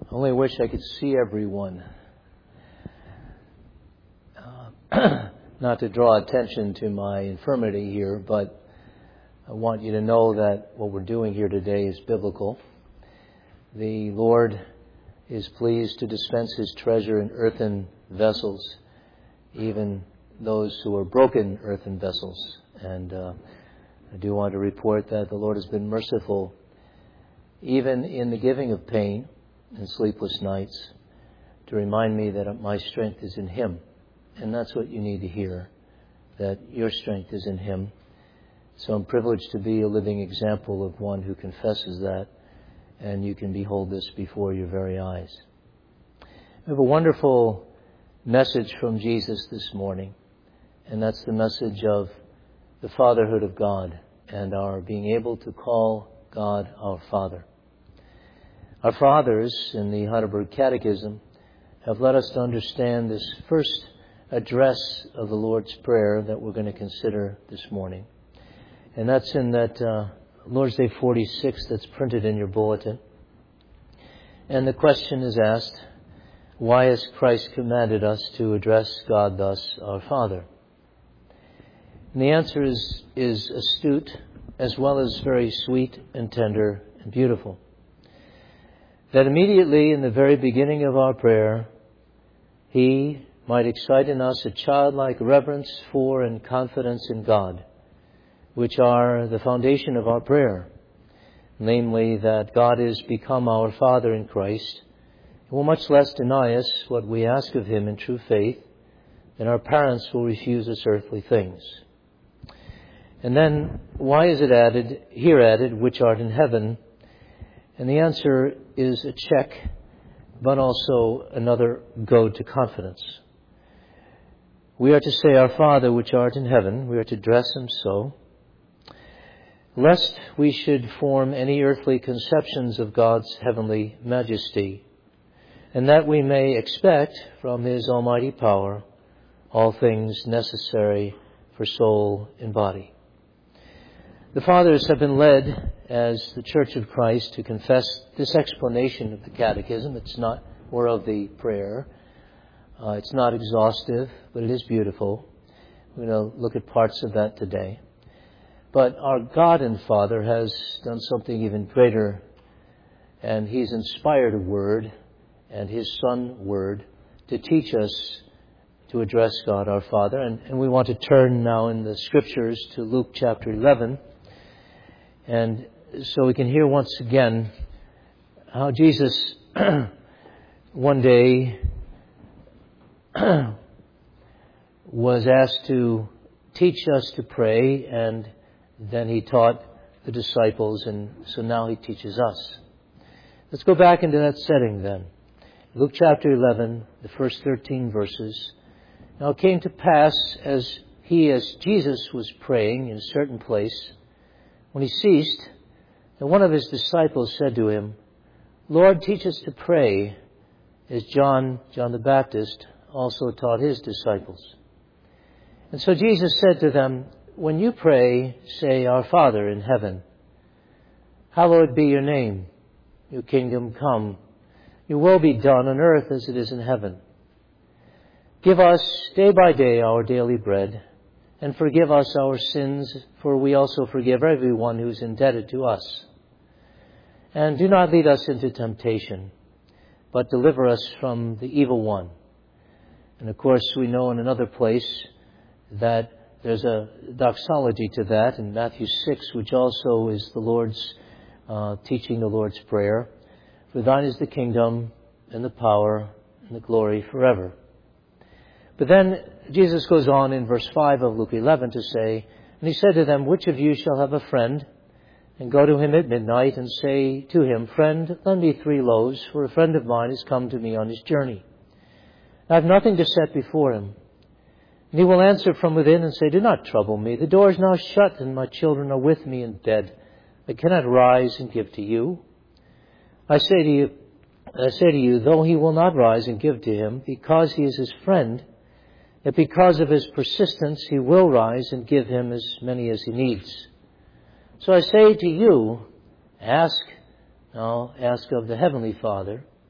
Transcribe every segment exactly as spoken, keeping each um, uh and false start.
Only wish I could see everyone. Uh, not to draw attention to my infirmity here, but I want you to know that what we're doing here today is biblical. The Lord is pleased to dispense His treasure in earthen vessels, even those who are broken earthen vessels. And uh, I do want to report that the Lord has been merciful, even in the giving of pain and sleepless nights, to remind me that my strength is in Him. And that's what you need to hear, that your strength is in Him. So I'm privileged to be a living example of one who confesses that, and you can behold this before your very eyes. We have a wonderful message from Jesus this morning, and that's the message of the fatherhood of God and our being able to call God our Father. Our fathers in the Heidelberg Catechism have led us to understand this first address of the Lord's Prayer that we're going to consider this morning. And that's in that uh, Lord's Day forty-six that's printed in your bulletin. And the question is asked, why has Christ commanded us to address God thus, our Father? And the answer is, is astute as well as very sweet and tender and beautiful. That immediately in the very beginning of our prayer, He might excite in us a childlike reverence for and confidence in God, which are the foundation of our prayer, namely that God is become our Father in Christ, and will much less deny us what we ask of Him in true faith than our parents will refuse us earthly things. And then, why is it added, here added, which art in heaven? And the answer is a check, but also another goad to confidence. We are to say, Our Father which art in heaven. We are to address Him so, lest we should form any earthly conceptions of God's heavenly majesty, and that we may expect from His almighty power all things necessary for soul and body. The Fathers have been led, as the Church of Christ, to confess this explanation of the Catechism. It's not, or of the prayer. Uh, it's not exhaustive, but it is beautiful. We're going to look at parts of that today. But our God and Father has done something even greater, and He's inspired a word, and His Son word, to teach us to address God our Father. And, and we want to turn now in the Scriptures to Luke chapter eleven. And so we can hear once again how Jesus one day was asked to teach us to pray, and then He taught the disciples, and so now He teaches us. Let's go back into that setting then. Luke chapter eleven, the first thirteen verses. Now it came to pass as he, as Jesus was praying in a certain place, when He ceased, and one of His disciples said to Him, Lord, teach us to pray, as John, John the Baptist, also taught his disciples. And so Jesus said to them, when you pray, say, Our Father in heaven, hallowed be your name, your kingdom come, your will be done on earth as it is in heaven. Give us day by day our daily bread, and forgive us our sins, for we also forgive everyone who is indebted to us. And do not lead us into temptation, but deliver us from the evil one. And of course, we know in another place that there's a doxology to that in Matthew six, which also is the Lord's uh, teaching the Lord's Prayer. For thine is the kingdom and the power and the glory forever. But then Jesus goes on in verse five of Luke eleven to say, and He said to them, which of you shall have a friend, and go to him at midnight, and say to him, Friend, lend me three loaves, for a friend of mine has come to me on his journey. I have nothing to set before him. And he will answer from within and say, Do not trouble me. The door is now shut, and my children are with me in bed. I cannot rise and give to you. I say to you, I say to you, though he will not rise and give to him, because he is his friend, yet because of his persistence, he will rise and give him as many as he needs. So I say to you, ask, now ask of the Heavenly Father,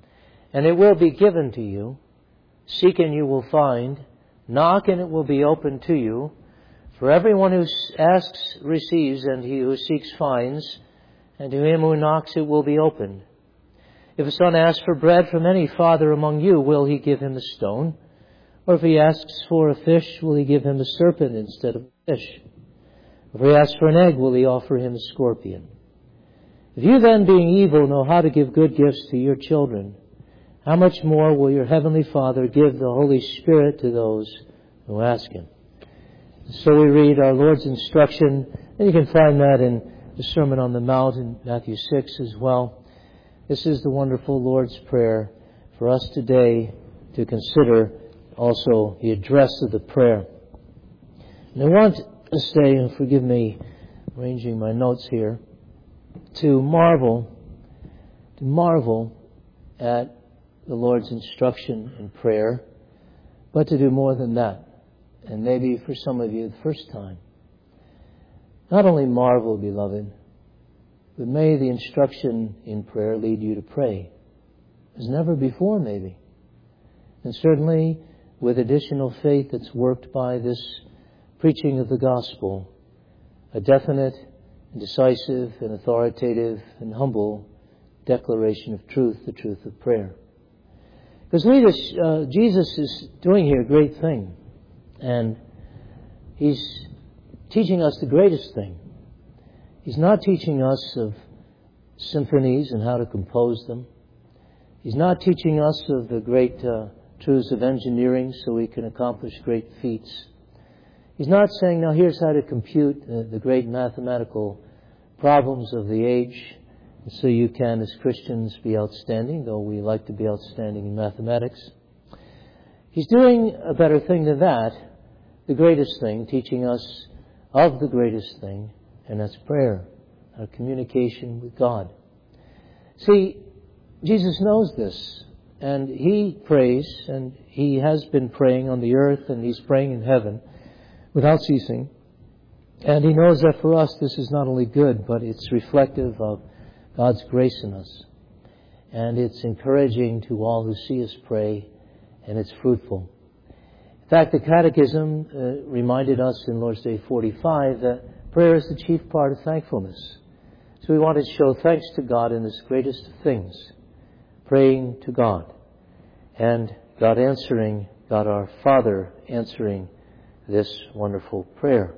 and it will be given to you. Seek and you will find. Knock and it will be opened to you. For everyone who asks receives, and he who seeks finds, and to him who knocks it will be opened. If a son asks for bread from any father among you, will he give him a stone? Or if he asks for a fish, will he give him a serpent instead of a fish? If he asks for an egg, will he offer him a scorpion? If you then, being evil, know how to give good gifts to your children, how much more will your heavenly Father give the Holy Spirit to those who ask him? So we read our Lord's instruction, and you can find that in the Sermon on the Mount in Matthew six as well. This is the wonderful Lord's Prayer for us today to consider, also the address of the prayer. And I want to say, and forgive me arranging my notes here, to marvel, to marvel at the Lord's instruction in prayer, but to do more than that. And maybe for some of you the first time. Not only marvel, beloved, but may the instruction in prayer lead you to pray as never before, maybe. And certainly with additional faith that's worked by this preaching of the gospel, a definite and decisive and authoritative and humble declaration of truth, the truth of prayer. Because uh, Jesus is doing here a great thing. And He's teaching us the greatest thing. He's not teaching us of symphonies and how to compose them. He's not teaching us of the great uh, truths of engineering so we can accomplish great feats. He's not saying, now here's how to compute uh, the great mathematical problems of the age, so you can, as Christians, be outstanding, though we like to be outstanding in mathematics. He's doing a better thing than that, the greatest thing, teaching us of the greatest thing, and that's prayer, our communication with God. See, Jesus knows this, and He prays, and He has been praying on the earth, and He's praying in heaven without ceasing. And He knows that for us this is not only good, but it's reflective of God's grace in us. And it's encouraging to all who see us pray, and it's fruitful. In fact, the Catechism uh, reminded us in Lord's Day forty-five that prayer is the chief part of thankfulness. So we want to show thanks to God in this greatest of things, praying to God, and God answering, God our Father answering this wonderful prayer.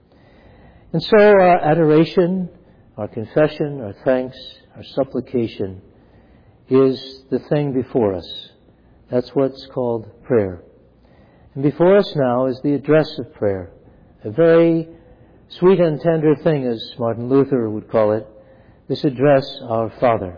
And so our adoration, our confession, our thanks, our supplication is the thing before us. That's what's called prayer. And before us now is the address of prayer, a very sweet and tender thing, as Martin Luther would call it, this address, Our Father.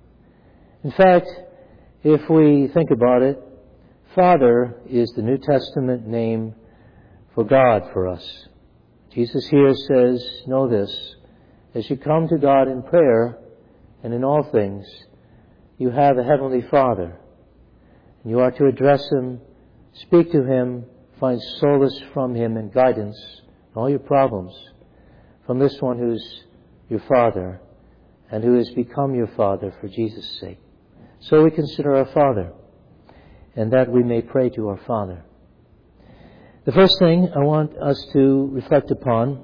In fact, if we think about it, Father is the New Testament name for God for us. Jesus here says, know this, as you come to God in prayer and in all things, you have a Heavenly Father. And you are to address Him, speak to Him, find solace from Him and guidance in all your problems from this one who's your Father and who has become your Father for Jesus' sake. So we consider our Father, and that we may pray to our Father. The first thing I want us to reflect upon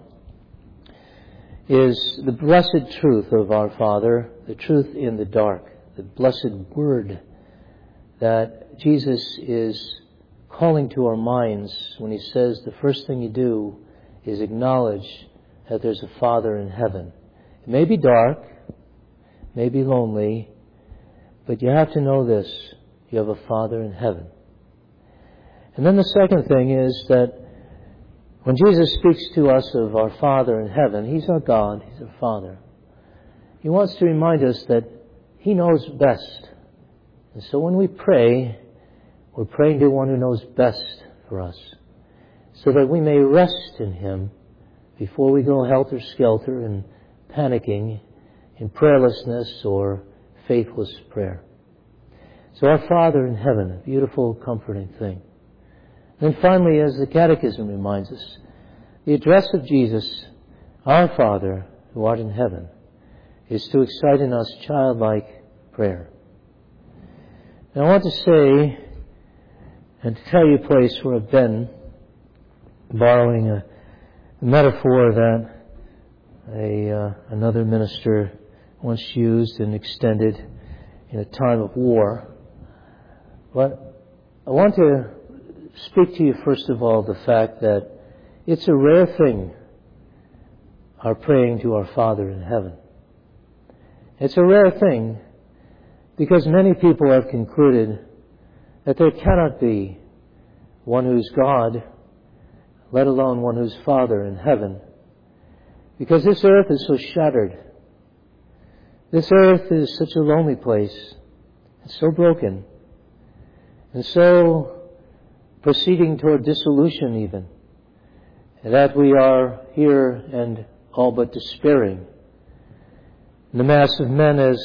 is the blessed truth of our Father, the truth in the dark, the blessed word that Jesus is calling to our minds when He says the first thing you do is acknowledge that there's a Father in heaven. It may be dark, may be lonely, but you have to know this, you have a Father in heaven. And then the second thing is that when Jesus speaks to us of our Father in heaven, He's our God, He's our Father. He wants to remind us that He knows best. And so when we pray, we're praying to one who knows best for us, so that we may rest in Him before we go helter-skelter and panicking in prayerlessness or faithless prayer. So our Father in heaven, a beautiful, comforting thing. And then finally, as the Catechism reminds us, the address of Jesus, our Father who art in heaven, is to excite in us childlike prayer. And I want to say and to tell you a place where I've been, borrowing a, a metaphor that a uh, another minister once used and extended in a time of war. But I want to speak to you first of all the fact that it's a rare thing, our praying to our Father in heaven. It's a rare thing because many people have concluded that there cannot be one who's God, let alone one who's Father in heaven, because this earth is so shattered. This earth is such a lonely place. It's so broken and so proceeding toward dissolution even, that we are here and all but despairing. The mass of men, as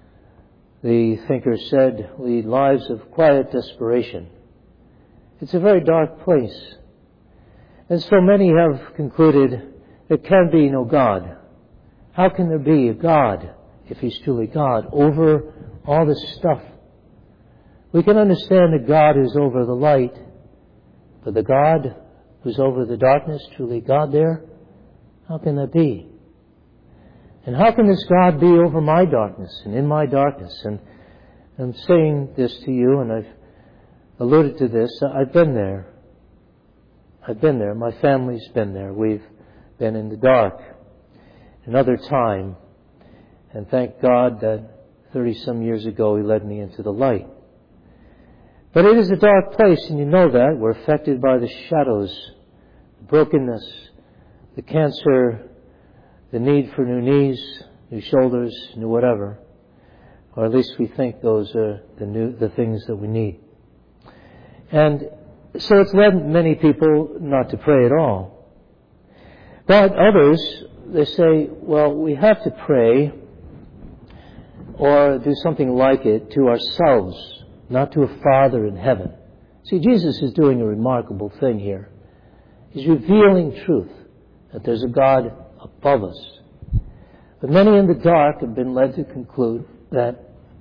the thinker said, lead lives of quiet desperation. It's a very dark place. And so many have concluded there can be no God. How can there be a God, if He's truly God, over all this stuff? We can understand that God is over the light, but the God who's over the darkness, truly God there? How can that be? And how can this God be over my darkness and in my darkness? And I'm saying this to you, and I've alluded to this. I've been there. I've been there. My family's been there. We've been in the dark another time. And thank God that thirty-some years ago He led me into the light. But it is a dark place, and you know that. We're affected by the shadows, the brokenness, the cancer, the need for new knees, new shoulders, new whatever. Or at least we think those are the new, the things that we need. And so it's led many people not to pray at all. But others, they say, well, we have to pray or do something like it to ourselves, not to a Father in heaven. See, Jesus is doing a remarkable thing here. He's revealing truth, that there's a God above us. But many in the dark have been led to conclude that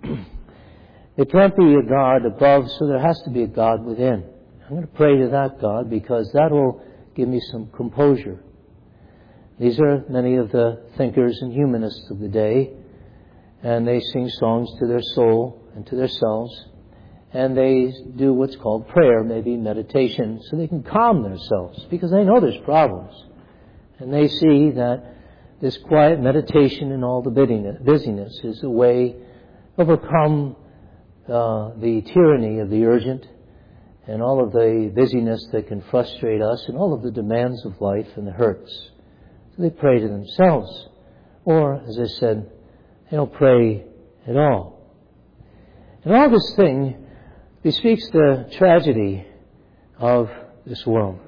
there can't be a God above, so there has to be a God within. I'm going to pray to that God because that will give me some composure. These are many of the thinkers and humanists of the day, and they sing songs to their soul and to themselves, and they do what's called prayer, maybe meditation, so they can calm themselves because they know there's problems. And they see that this quiet meditation and all the busyness is a way to overcome uh, the tyranny of the urgent and all of the busyness that can frustrate us and all of the demands of life and the hurts. So they pray to themselves. Or, as I said, they don't pray at all. And all this thing bespeaks the tragedy of this world.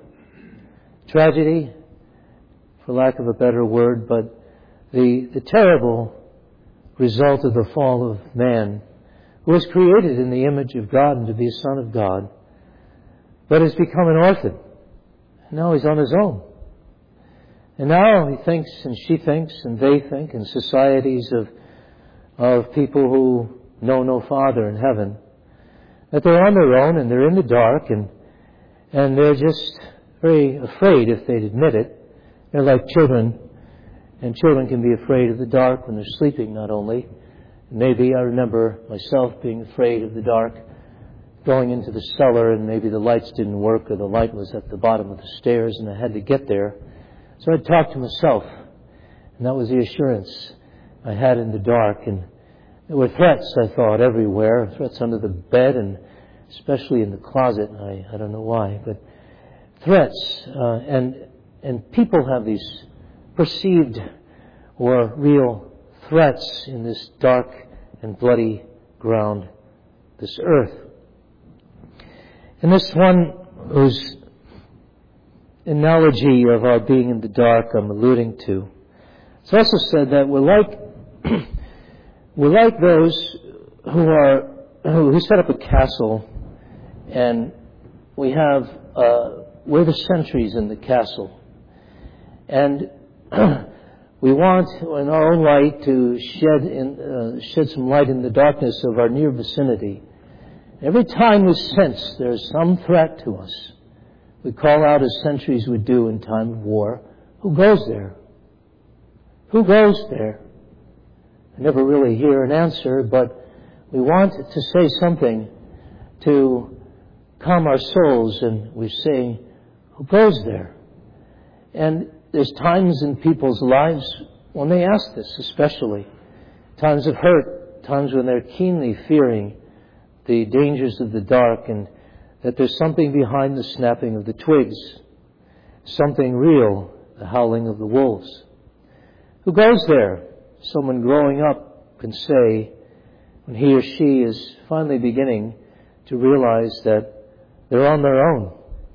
Tragedy, for lack of a better word, but the, the terrible result of the fall of man, who was created in the image of God and to be a son of God, but has become an orphan. And now he's on his own. And now he thinks and she thinks and they think in societies of, of people who know no Father in heaven, that they're on their own and they're in the dark and, and they're just very afraid if they'd admit it. They're like children, and children can be afraid of the dark when they're sleeping, not only. Maybe I remember myself being afraid of the dark, going into the cellar, and maybe the lights didn't work, or the light was at the bottom of the stairs, and I had to get there. So I'd talk to myself, and that was the assurance I had in the dark. And there were threats, I thought, everywhere, threats under the bed, and especially in the closet. I, I don't know why, but threats, uh, and And people have these perceived or real threats in this dark and bloody ground, this earth. And this one whose analogy of our being in the dark I'm alluding to, it's also said that we're like we're like those who are who set up a castle, and we have uh, we're the sentries in the castle. And we want, in our own light, to shed in, uh, shed some light in the darkness of our near vicinity. Every time we sense there's some threat to us, we call out as sentries would do in time of war, who goes there? Who goes there? I never really hear an answer, but we want to say something to calm our souls, and we're saying, who goes there? And there's times in people's lives when they ask this, especially. Times of hurt, times when they're keenly fearing the dangers of the dark and that there's something behind the snapping of the twigs, something real, the howling of the wolves. Who goes there? Someone growing up can say, when he or she is finally beginning to realize that they're on their own,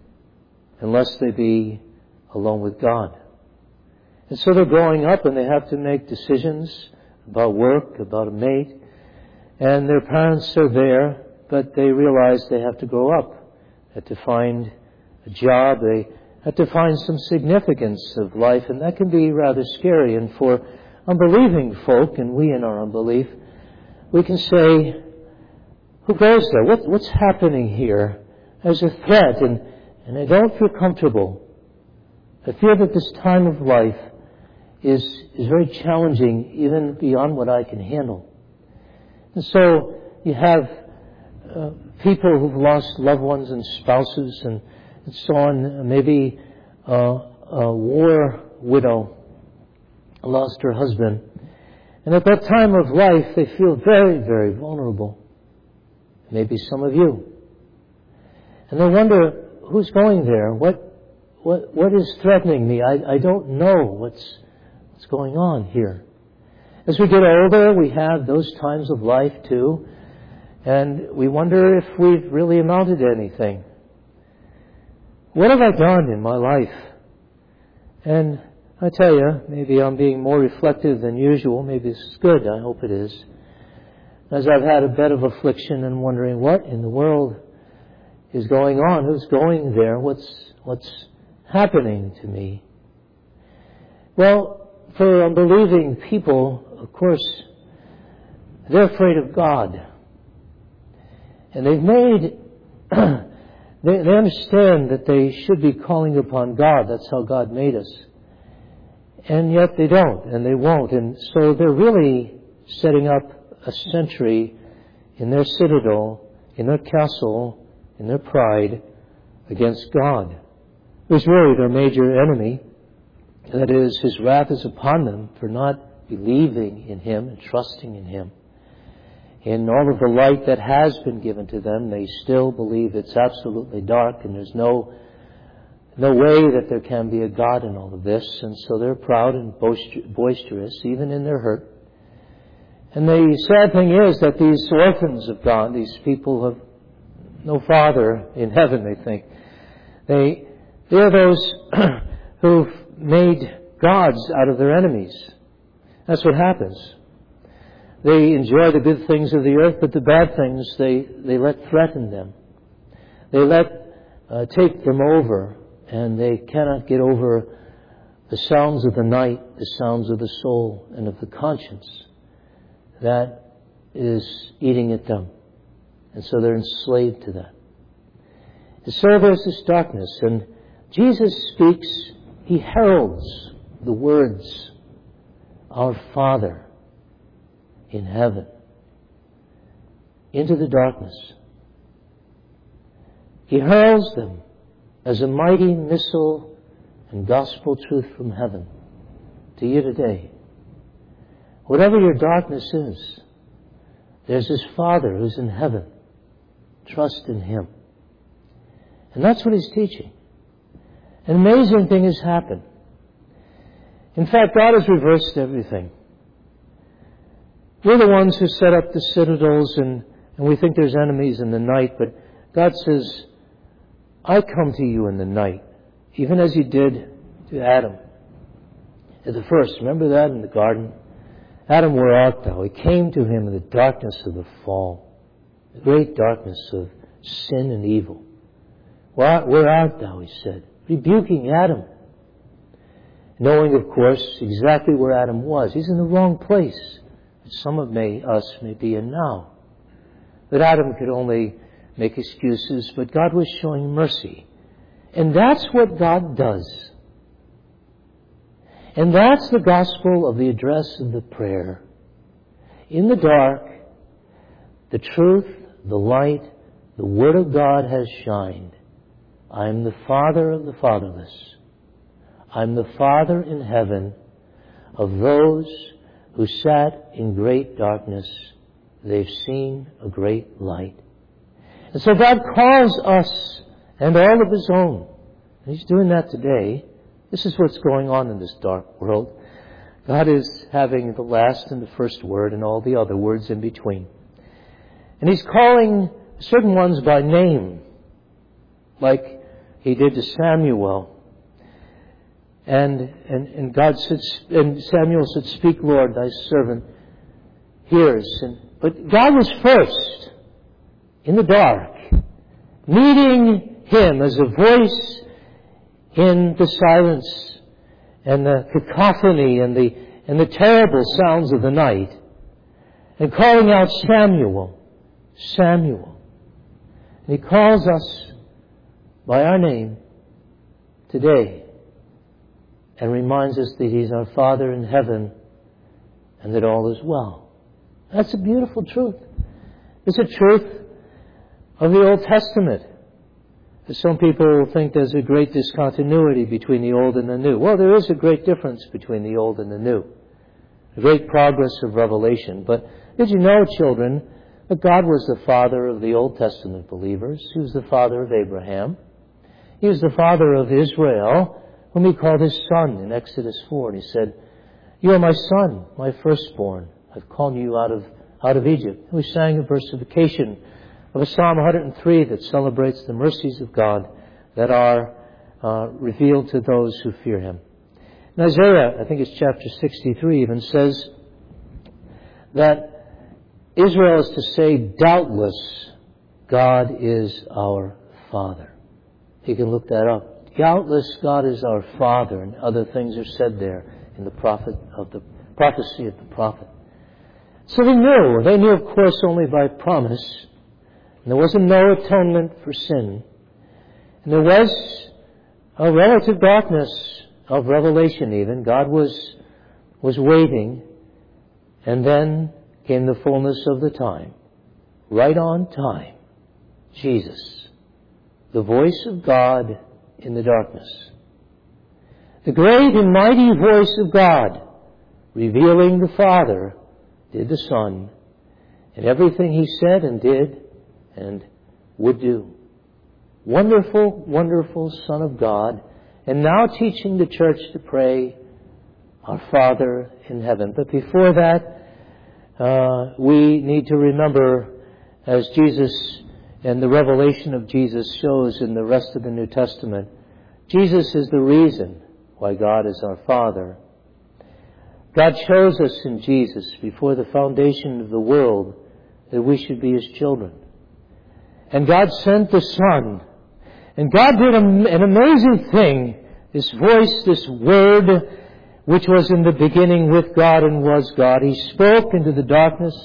unless they be alone with God. And so they're growing up and they have to make decisions about work, about a mate, and their parents are there, but they realize they have to grow up. They have to find a job. They have to find some significance of life, and that can be rather scary. And for unbelieving folk, and we in our unbelief, we can say, who goes there? What, what's happening here? There's a threat, and, and I don't feel comfortable. I feel that this time of life is, is very challenging, even beyond what I can handle. And so you have uh, people who've lost loved ones and spouses and, and so on. Maybe uh, a war widow lost her husband. And at that time of life, they feel very, very vulnerable. Maybe some of you. And they wonder, who's going there? What, what, what is threatening me? I, I don't know what's, what's going on here. As we get older, we have those times of life too. And we wonder if we've really amounted to anything. What have I done in my life? And I tell you, maybe I'm being more reflective than usual. Maybe this is good. I hope it is. As I've had a bed of affliction and wondering what in the world is going on? Who's going there? What's, what's happening to me? Well, for unbelieving people, of course, they're afraid of God. And they've made, they, they understand that they should be calling upon God. That's how God made us. And yet they don't, and they won't. And so they're really setting up a sentry in their citadel, in their castle, in their pride against God, who's really their major enemy. That is, His wrath is upon them for not believing in Him and trusting in Him. In all of the light that has been given to them, they still believe it's absolutely dark and there's no no way that there can be a God in all of this. And so they're proud and boisterous, even in their hurt. And the sad thing is that these orphans of God, these people have no father in heaven, they think. They, they're those who've made gods out of their enemies. That's what happens. They enjoy the good things of the earth, but the bad things they, they let threaten them. They let uh, take them over, and they cannot get over the sounds of the night, the sounds of the soul and of the conscience that is eating at them. And so they're enslaved to that. And so there's this darkness, and Jesus speaks, He heralds the words, our Father in heaven, into the darkness. He hurls them as a mighty missile and gospel truth from heaven to you today. Whatever your darkness is, there's this Father who's in heaven. Trust in Him. And that's what He's teaching. An amazing thing has happened. In fact, God has reversed everything. We're the ones who set up the citadels, and, and we think there's enemies in the night, but God says, I come to you in the night, even as He did to Adam. At the first, remember that in the garden? Adam, where art thou? He came to him in the darkness of the fall, the great darkness of sin and evil. Where, where art thou? He said, rebuking Adam. Knowing, of course, exactly where Adam was. He's in the wrong place. Some of may, us may be in now. But Adam could only make excuses, but God was showing mercy. And that's what God does. And that's the gospel of the address of the prayer. In the dark, the truth, the light, the Word of God has shined. I am the Father of the fatherless. I am the Father in heaven of those who sat in great darkness. They've seen a great light. And so God calls us and all of His own. And He's doing that today. This is what's going on in this dark world. God is having the last and the first word and all the other words in between. And He's calling certain ones by name, like He did to Samuel. And, and, and God said, and Samuel said, "Speak, Lord, thy servant hears." And, but God was first in the dark, meeting Him as a voice in the silence and the cacophony and the, and the terrible sounds of the night, and calling out, "Samuel, Samuel." And He calls us by our name today and reminds us that He's our Father in heaven and that all is well. That's a beautiful truth. It's a truth of the Old Testament. Some people think there's a great discontinuity between the Old and the New. Well, there is a great difference between the Old and the New. A great progress of revelation. But did you know, children, that God was the father of the Old Testament believers? He was the father of Abraham. He was the father of Israel, whom He called His son in Exodus four. And He said, "You are my son, my firstborn. I've called you out of, out of Egypt." And we sang a versification of a Psalm one hundred three that celebrates the mercies of God that are uh, revealed to those who fear Him. And Isaiah, I think it's chapter sixty-three, even says that Israel is to say, "Doubtless God is our Father." You can look that up. Doubtless God is our Father, and other things are said there in the prophet of the prophecy of the prophet. So they knew. They knew, of course, only by promise. And there wasn't no atonement for sin. And there was a relative darkness of revelation even. God was, was waiting. And then came the fullness of the time. Right on time. Jesus. The voice of God in the darkness. The great and mighty voice of God revealing the Father did the Son. And everything He said and did and would do. Wonderful, wonderful Son of God, and now teaching the church to pray, "Our Father in heaven." But before that, uh, we need to remember, as Jesus and the revelation of Jesus shows in the rest of the New Testament, Jesus is the reason why God is our Father. God chose us in Jesus before the foundation of the world that we should be His children. And God sent the Son. And God did an amazing thing. This voice, this Word, which was in the beginning with God and was God. He spoke into the darkness.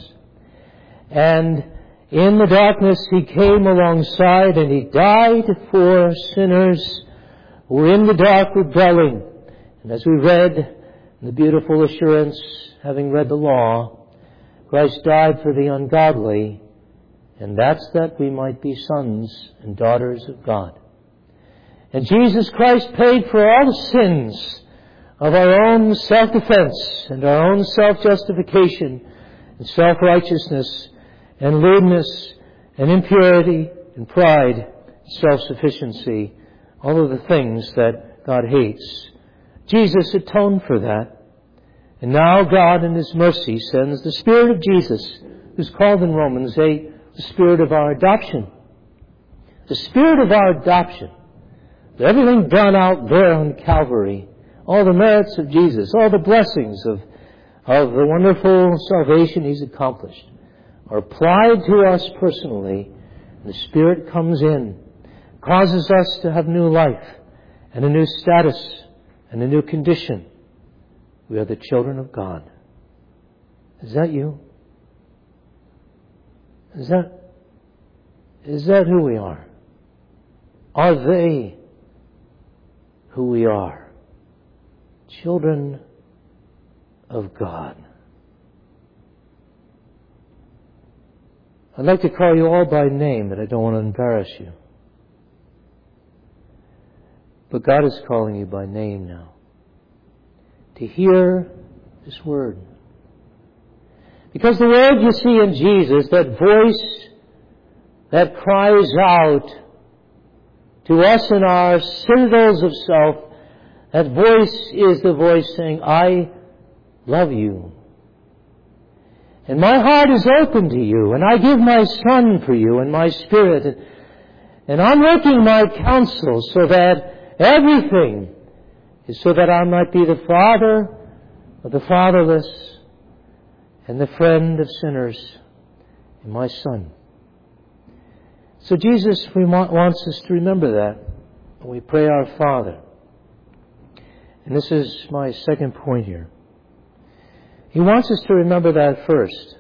And in the darkness He came alongside and He died for sinners who were in the dark rebelling. And as we read in the beautiful assurance, having read the law, Christ died for the ungodly. And that's that we might be sons and daughters of God. And Jesus Christ paid for all the sins of our own self-defense and our own self-justification and self-righteousness and lewdness and impurity and pride, self-sufficiency, all of the things that God hates. Jesus atoned for that. And now God in His mercy sends the Spirit of Jesus, who's called in Romans eight, the Spirit of our adoption. The Spirit of our adoption. Everything done out there on Calvary, all the merits of Jesus, all the blessings of, of the wonderful salvation He's accomplished, are applied to us personally. And the Spirit comes in, causes us to have new life and a new status and a new condition. We are the children of God. Is that you? Is that, Is that who we are? Are they who we are? Children of God. I'd like to call you all by name, but I don't want to embarrass you. But God is calling you by name now. To hear this word. Because the word you see in Jesus, that voice that cries out to us in our citadels of self, that voice is the voice saying, I love you. And my heart is open to you, and I give my Son for you and my Spirit. And, and I'm working my counsel so that everything is so that I might be the father of the fatherless and the friend of sinners and my Son. So Jesus we want, wants us to remember that when we pray our Father. And this is my second point here. He wants us to remember that first.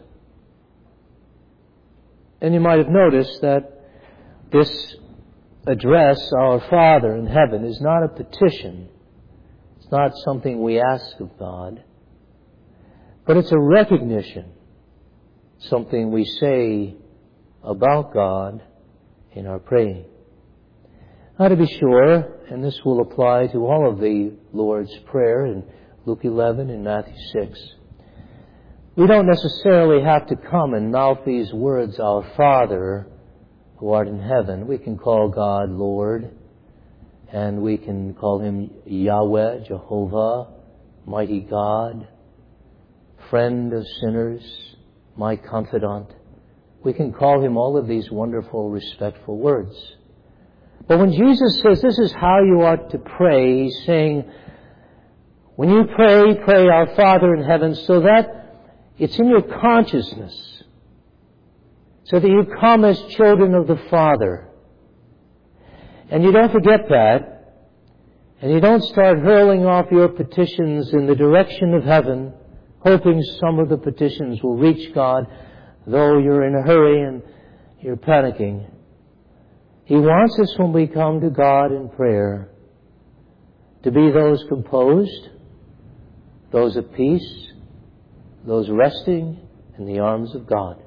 And you might have noticed that this address, Our Father in heaven, is not a petition. It's not something we ask of God. But it's a recognition. Something we say about God in our praying. Now, to be sure, and this will apply to all of the Lord's Prayer in Luke eleven and Matthew six, we don't necessarily have to come and mouth these words, Our Father who art in heaven. We can call God Lord, and we can call Him Yahweh, Jehovah, Mighty God, Friend of sinners, my confidant. We can call Him all of these wonderful, respectful words. But when Jesus says this is how you ought to pray, He's saying, when you pray, pray Our Father in heaven, so that it's in your consciousness, so that you come as children of the Father. And you don't forget that, and you don't start hurling off your petitions in the direction of heaven, hoping some of the petitions will reach God, though you're in a hurry and you're panicking. He wants us, when we come to God in prayer, to be those composed, those at peace, those resting in the arms of God.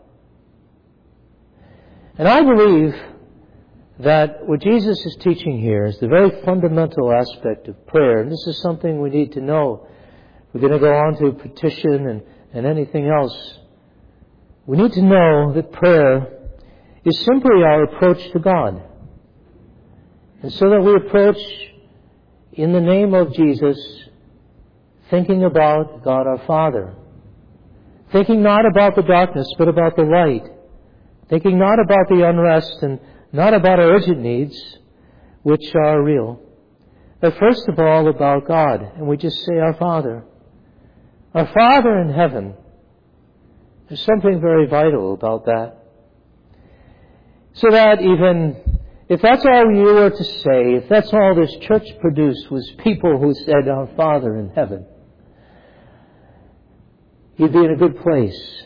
And I believe that what Jesus is teaching here is the very fundamental aspect of prayer. And this is something we need to know. We're going to go on to petition and, and anything else. We need to know that prayer is simply our approach to God. And so that we approach in the name of Jesus, thinking about God our Father. Thinking not about the darkness, but about the light. Thinking not about the unrest and not about our urgent needs, which are real. But first of all, about God. And we just say, Our Father. Our Father in heaven. There's something very vital about that. So that even if that's all you were to say, if that's all this church produced was people who said, Our Father in heaven, you'd be in a good place.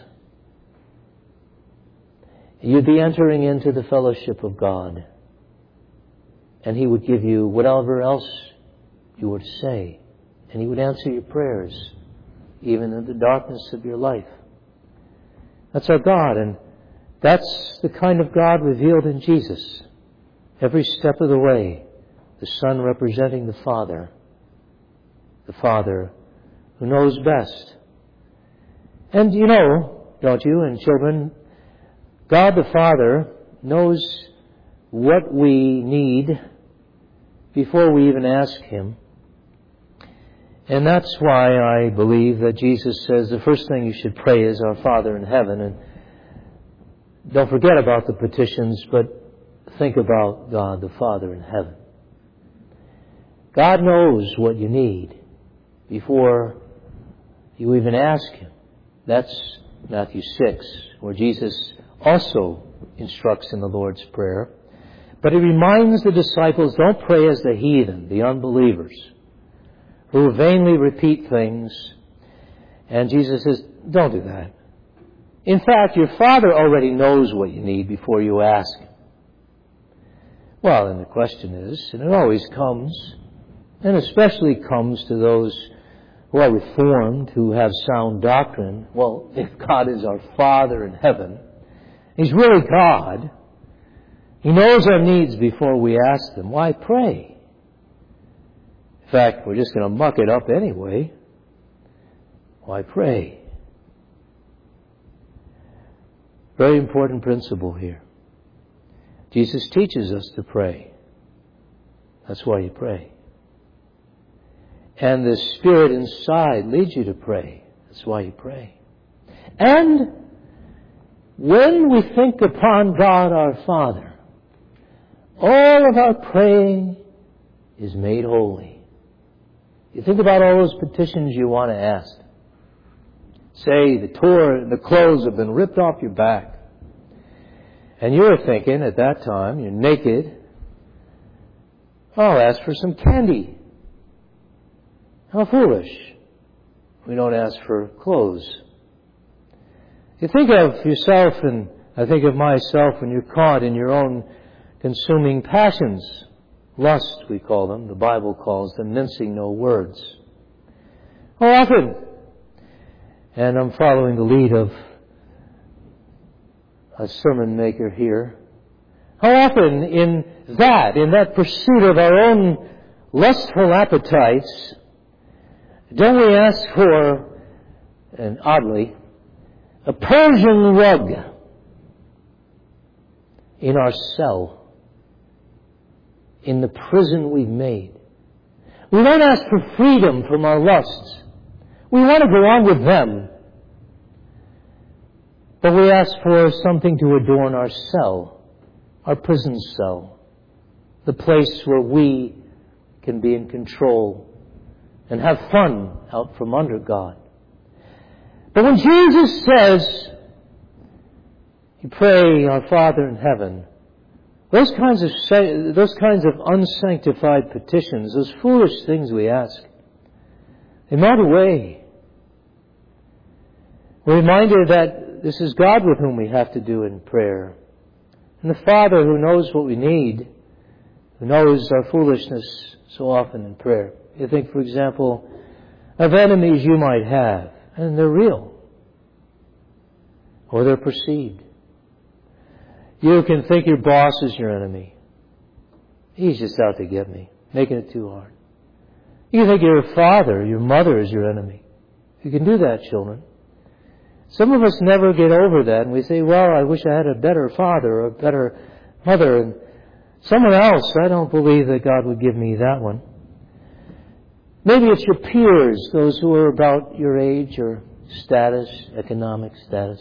You'd be entering into the fellowship of God. And He would give you whatever else you were to say. And He would answer your prayers, even in the darkness of your life. That's our God, and that's the kind of God revealed in Jesus. Every step of the way, the Son representing the Father. The Father who knows best. And you know, don't you, and children, God the Father knows what we need before we even ask Him. And that's why I believe that Jesus says the first thing you should pray is Our Father in heaven. And don't forget about the petitions, but think about God the Father in heaven. God knows what you need before you even ask Him. That's Matthew six, where Jesus also instructs in the Lord's Prayer. But He reminds the disciples, don't pray as the heathen, the unbelievers, who vainly repeat things. And Jesus says, don't do that. In fact, your Father already knows what you need before you ask Him. Well, and the question is, and it always comes, and especially comes to those who are Reformed, who have sound doctrine, well, if God is our Father in heaven, He's really God, He knows our needs before we ask them, why pray? In fact, we're just going to muck it up anyway. Why pray? Very important principle here. Jesus teaches us to pray. That's why you pray. And the Spirit inside leads you to pray. That's why you pray. And when we think upon God our Father, all of our praying is made holy. You think about all those petitions you want to ask. Say the tore, the clothes have been ripped off your back. And you're thinking at that time, you're naked, I'll ask for some candy. How foolish. We don't ask for clothes. You think of yourself, and I think of myself, when you're caught in your own consuming passions. Lust, we call them. The Bible calls them mincing no words. How often, and I'm following the lead of a sermon maker here, how often in that, in that pursuit of our own lustful appetites, don't we ask for, and oddly, a Persian rug in our cell, in the prison we've made? We don't ask for freedom from our lusts. We want to go on with them. But we ask for something to adorn our cell, our prison cell, the place where we can be in control and have fun out from under God. But when Jesus says, you pray, our Father in heaven, those kinds of those kinds of unsanctified petitions, those foolish things we ask, they melt away. We're reminded that this is God with whom we have to do in prayer. And the Father who knows what we need, who knows our foolishness so often in prayer. You think, for example, of enemies you might have, and they're real, or they're perceived. You can think your boss is your enemy. He's just out to get me, making it too hard. You can think your father, your mother is your enemy. You can do that, children. Some of us never get over that, and we say, well, I wish I had a better father or a better mother. And someone else, I don't believe that God would give me that one. Maybe it's your peers, those who are about your age or status, economic status.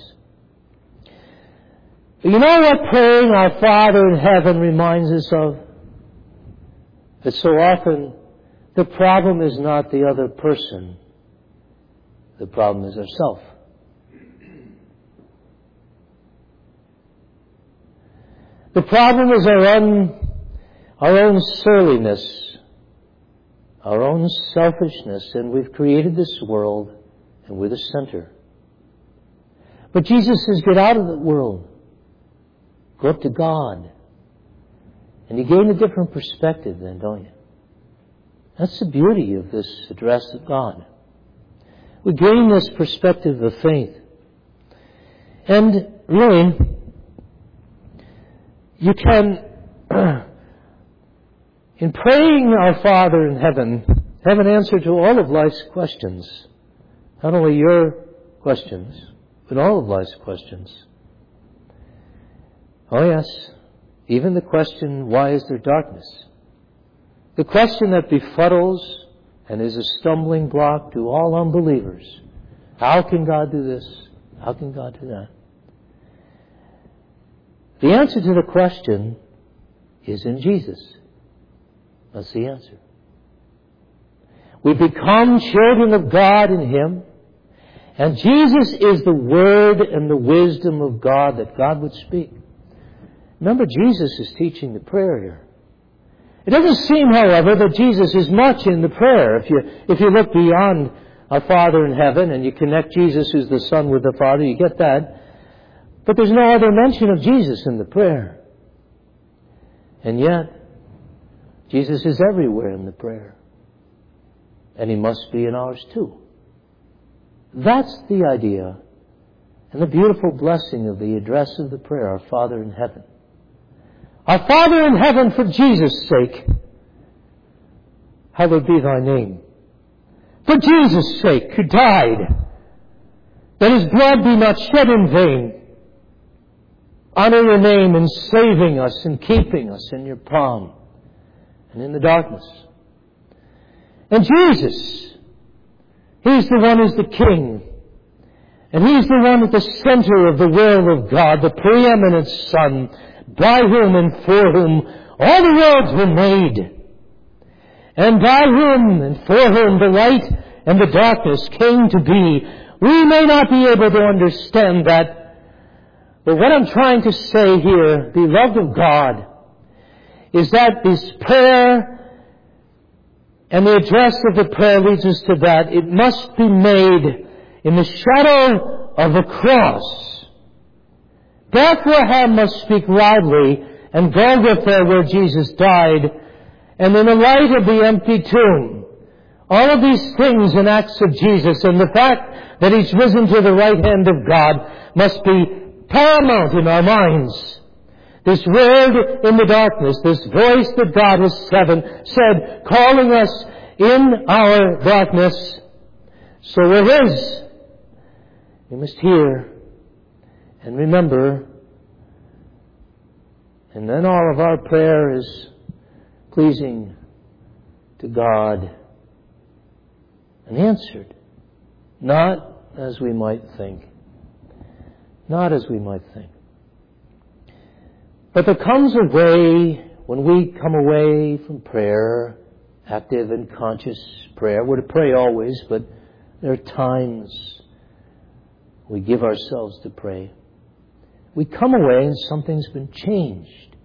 But you know what praying our Father in heaven reminds us of? That so often the problem is not the other person. The problem is ourself. The problem is our own, our own surliness, our own selfishness, and we've created this world, and we're the center. But Jesus says, get out of the world. Go up to God. And you gain a different perspective then, don't you? That's the beauty of this address of God. We gain this perspective of faith. And really, you can, in praying our Father in heaven, have an answer to all of life's questions. Not only your questions, but all of life's questions. Oh yes, even the question, why is there darkness? The question that befuddles and is a stumbling block to all unbelievers. How can God do this? How can God do that? The answer to the question is in Jesus. That's the answer. We become children of God in Him, and Jesus is the Word and the wisdom of God that God would speak. Remember, Jesus is teaching the prayer here. It doesn't seem, however, that Jesus is much in the prayer. If you, if you look beyond our Father in heaven and you connect Jesus, who's the Son, with the Father, you get that. But there's no other mention of Jesus in the prayer. And yet, Jesus is everywhere in the prayer. And He must be in ours too. That's the idea and the beautiful blessing of the address of the prayer, Our Father in heaven. Our Father in heaven, for Jesus' sake, hallowed be thy name. For Jesus' sake, who died, that His blood be not shed in vain. Honor your name in saving us and keeping us in your palm and in the darkness. And Jesus, He's the one who's the King. And He's the one at the center of the will of God, the preeminent Son, by whom and for whom all the worlds were made. And by whom and for whom the light and the darkness came to be. We may not be able to understand that. But what I'm trying to say here, beloved of God, is that this prayer and the address of the prayer leads us to that. It must be made in the shadow of the cross. Bethlehem must speak loudly, and Golgotha, where Jesus died, and in the light of the empty tomb. All of these things in acts of Jesus, and the fact that He's risen to the right hand of God, must be paramount in our minds. This word in the darkness, this voice that God has seven, said, calling us in our darkness. So we're His. We must hear and remember. And then all of our prayer is pleasing to God and answered. Not as we might think. Not as we might think. But there comes a way when we come away from prayer, active and conscious prayer. We're to pray always, but there are times we give ourselves to pray. We come away and something's been changed.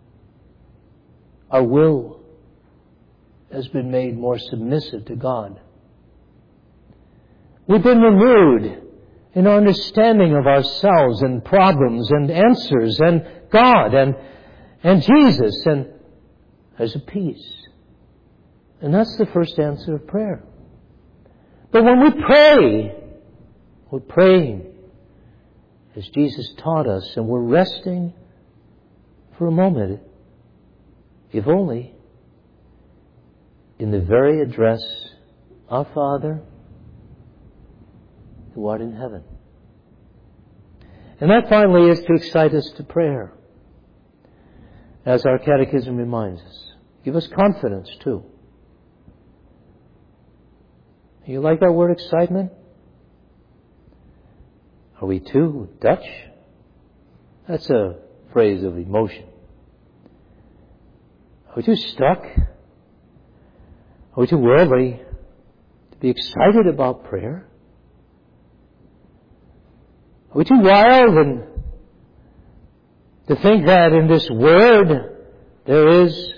Our will has been made more submissive to God. We've been renewed in our understanding of ourselves and problems and answers and God and, and Jesus, and there's a peace. And that's the first answer of prayer. But when we pray, we're praying as Jesus taught us, and we're resting for a moment, if only, in the very address, Our Father, who art in heaven. And that finally is to excite us to prayer, as our catechism reminds us. Give us confidence too. You like that word excitement? Are we too Dutch? That's a phrase of emotion. Are we too stuck? Are we too worldly to be excited about prayer? Are we too wild and to think that in this word there is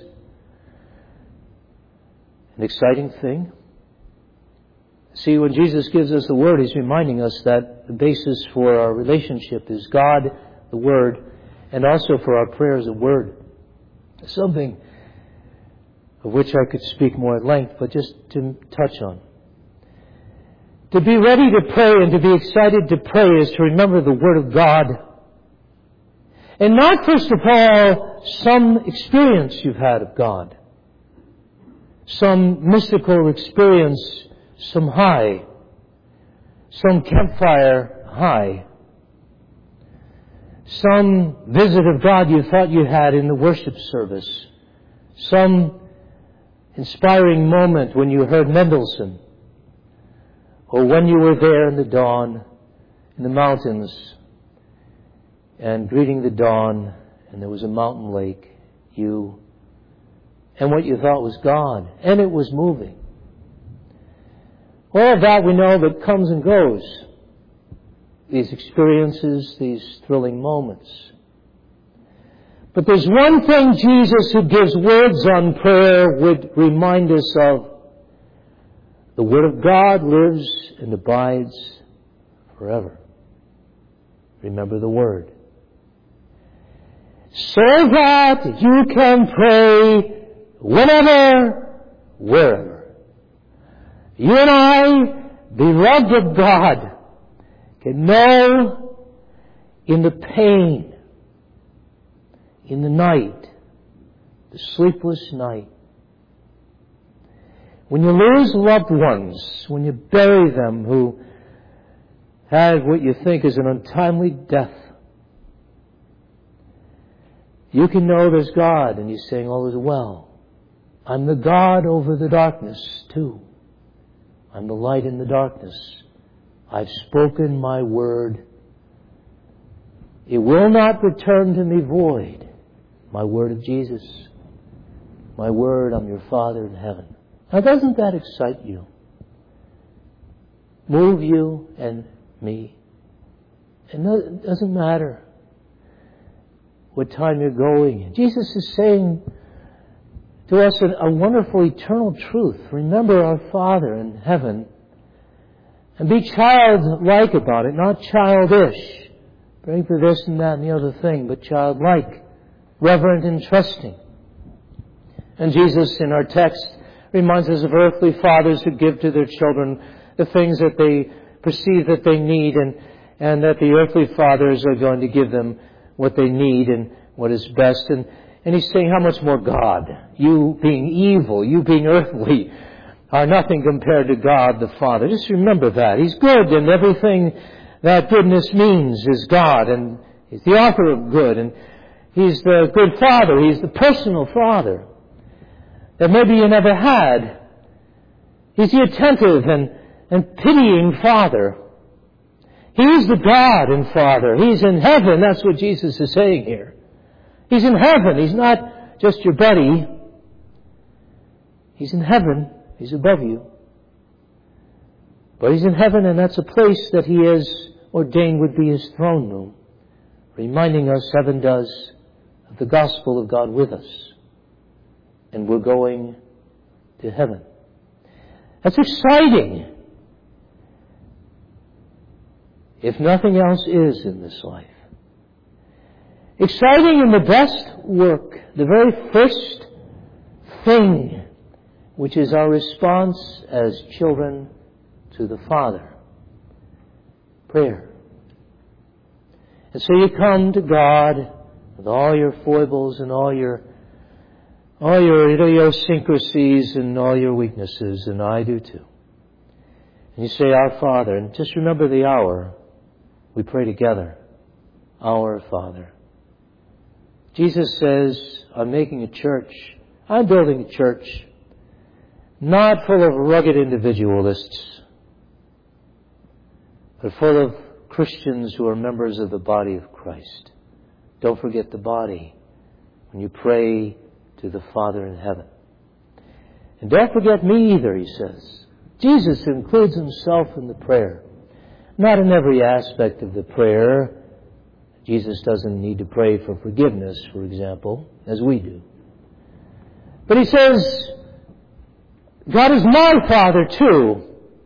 an exciting thing? See, when Jesus gives us the Word, He's reminding us that the basis for our relationship is God, the Word, and also for our prayers, the Word. Something of which I could speak more at length, but just to touch on. To be ready to pray and to be excited to pray is to remember the Word of God. And not, first of all, some experience you've had of God. Some mystical experience, some high, some campfire high, some visit of God you thought you had in the worship service, some inspiring moment when you heard Mendelssohn, or when you were there in the dawn in the mountains and greeting the dawn, and there was a mountain lake, you, and what you thought was God, and it was moving. All of that we know that comes and goes. These experiences, these thrilling moments. But there's one thing Jesus, who gives words on prayer, would remind us of. The Word of God lives and abides forever. Remember the Word. so that you can pray whenever, wherever. You and I, beloved of God, can know in the pain, in the night, the sleepless night, when you lose loved ones, when you bury them who had what you think is an untimely death, you can know there's God, and He's saying all is well. I'm the God over the darkness, too. I'm the light in the darkness. I've spoken my word. It will not return to me void. My word of Jesus. My word, I'm your Father in heaven. Now, doesn't that excite you? Move you and me. And it doesn't matter what time you're going. Jesus is saying to us a, a wonderful eternal truth. Remember our Father in heaven. And be childlike about it, not childish. Praying for this and that and the other thing, but childlike, reverent and trusting. And Jesus, in our text, reminds us of earthly fathers who give to their children the things that they perceive that they need, and, and that the earthly fathers are going to give them what they need and what is best. And, and He's saying, how much more God? You being evil, you being earthly, are nothing compared to God the Father. Just remember that. He's good, and everything that goodness means is God, and He's the author of good, and He's the good Father. He's the personal Father that maybe you never had. He's the attentive and, and pitying Father. He's the God and Father. He's in heaven. That's what Jesus is saying here. He's in heaven. He's not just your buddy. He's in heaven. He's above you. But He's in heaven, and that's a place that He has ordained would be His throne room, reminding us, heaven does, of the gospel of God with us. And we're going to heaven. That's exciting. If nothing else is in this life. Exciting in the best work, the very first thing, which is our response as children to the Father. Prayer. And so you come to God with all your foibles and all your all your idiosyncrasies and all your weaknesses, and I do too. And you say, Our Father, and just remember the hour we pray together. Our Father. Jesus says, I'm making a church. I'm building a church not full of rugged individualists, but full of Christians who are members of the body of Christ. Don't forget the body when you pray to the Father in heaven. And don't forget me either, He says. Jesus includes Himself in the prayer. Not in every aspect of the prayer. Jesus doesn't need to pray for forgiveness, for example, as we do. But He says, God is my Father too.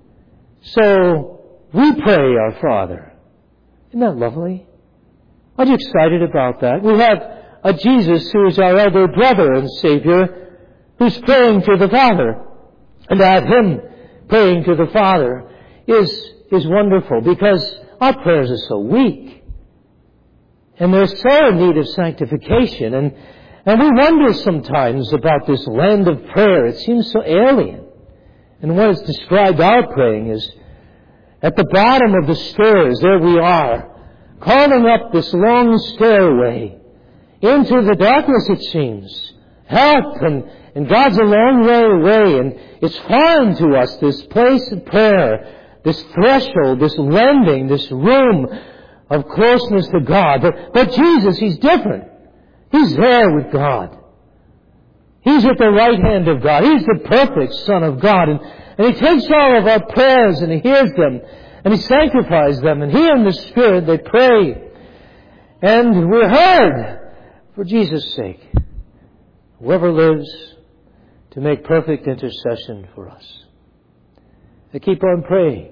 So we pray our Father. Isn't that lovely? Aren't you excited about that? We have a Jesus who is our elder brother and Savior, who's praying to the Father. And to have Him praying to the Father is, is wonderful, because our prayers are so weak. And they're so in need of sanctification. And, and we wonder sometimes about this land of prayer. It seems so alien. And what is described our praying is, at the bottom of the stairs, there we are, calling up this long stairway into the darkness, it seems. Help, and, and God's a long way away, and it's foreign to us, this place of prayer, this threshold, this lending, this room of closeness to God. But, but Jesus, He's different. He's there with God. He's at the right hand of God. He's the perfect Son of God. And, and He takes all of our prayers and He hears them. And He sanctifies them. And He and the Spirit, they pray. And we're heard for Jesus' sake. Whoever lives to make perfect intercession for us. They keep on praying.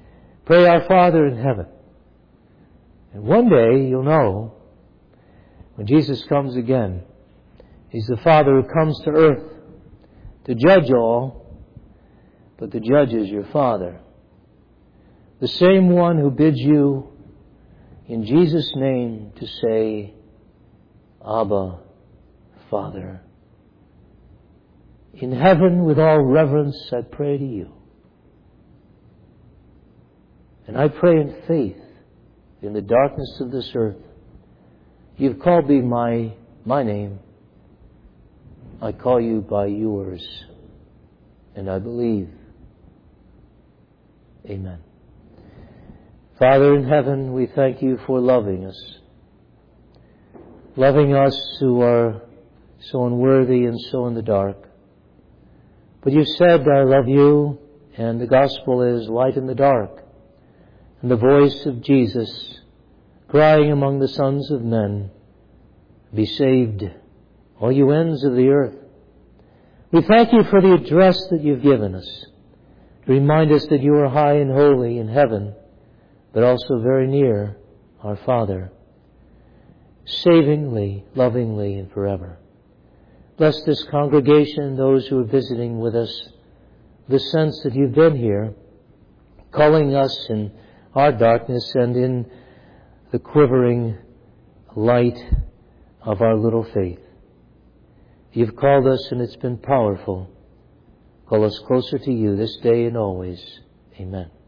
Pray our Father in heaven. And one day you'll know When Jesus comes again, He's the Father who comes to earth to judge all, but the judge is your Father. The same one who bids you in Jesus' name to say, Abba, Father. In heaven, with all reverence, I pray to you. And I pray in faith, in the darkness of this earth. You've called me my, my name. I call you by yours. And I believe. Amen. Father in heaven, we thank you for loving us. Loving us who are so unworthy and so in the dark. But you said, I love you, and the gospel is light in the dark. And the voice of Jesus crying among the sons of men, be saved, all you ends of the earth. We thank you for the address that you've given us. To remind us that you are high and holy in heaven, but also very near our Father, savingly, lovingly, and forever. Bless this congregation, those who are visiting with us, the sense that you've been here, calling us in our darkness and in the quivering light of our little faith. You've called us and it's been powerful. Call us closer to you this day and always. Amen.